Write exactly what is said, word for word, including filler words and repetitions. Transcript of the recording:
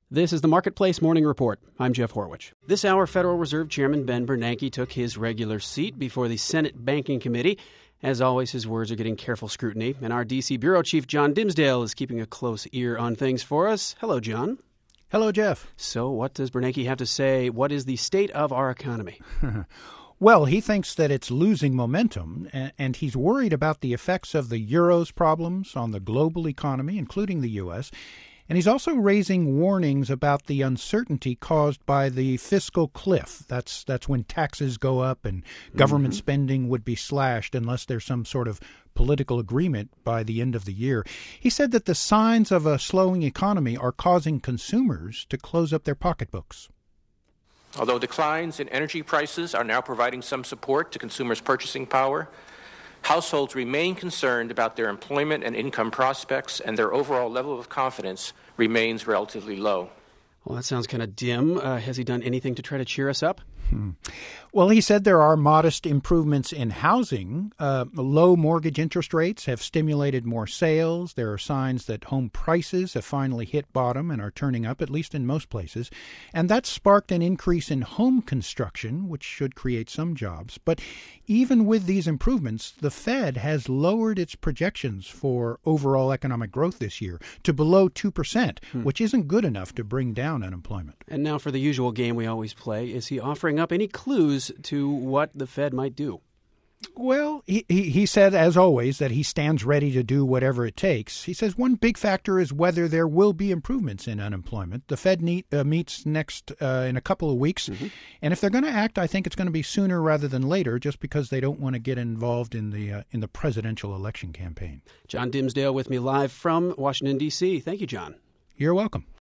This is the Marketplace Morning Report. I'm Jeff Horwich. This hour, Federal Reserve Chairman Ben Bernanke took his regular seat before the Senate Banking Committee. As always, his words are getting careful scrutiny, and our D C Bureau Chief John Dimsdale is keeping a close ear on things for us. Hello, John. Hello, Jeff. So what does Bernanke have to say? What is the state of our economy? Well, he thinks that it's losing momentum, and he's worried about the effects of the euro's problems on the global economy, including the U S, and he's also raising warnings about the uncertainty caused by the fiscal cliff. That's that's when taxes go up and government mm-hmm. spending would be slashed unless there's some sort of political agreement by the end of the year. He said that the signs of a slowing economy are causing consumers to close up their pocketbooks. Although declines in energy prices are now providing some support to consumers' purchasing power, households remain concerned about their employment and income prospects, and their overall level of confidence remains relatively low. Well, that sounds kind of dim. Uh, has he done anything to try to cheer us up? Hmm. Well, he said there are modest improvements in housing. Uh, low mortgage interest rates have stimulated more sales. There are signs that home prices have finally hit bottom and are turning up, at least in most places. And that's sparked an increase in home construction, which should create some jobs. But even with these improvements, the Fed has lowered its projections for overall economic growth this year to below two percent, hmm. which isn't good enough to bring down unemployment. And now for the usual game we always play. Is he offering up any clues to what the Fed might do? Well, he, he, he said, as always, that he stands ready to do whatever it takes. He says one big factor is whether there will be improvements in unemployment. The Fed need, uh, meets next uh, in a couple of weeks. Mm-hmm. And if they're going to act, I think it's going to be sooner rather than later, just because they don't want to get involved in the uh, in the presidential election campaign. John Dimsdale with me live from Washington, D C. Thank you, John. You're welcome.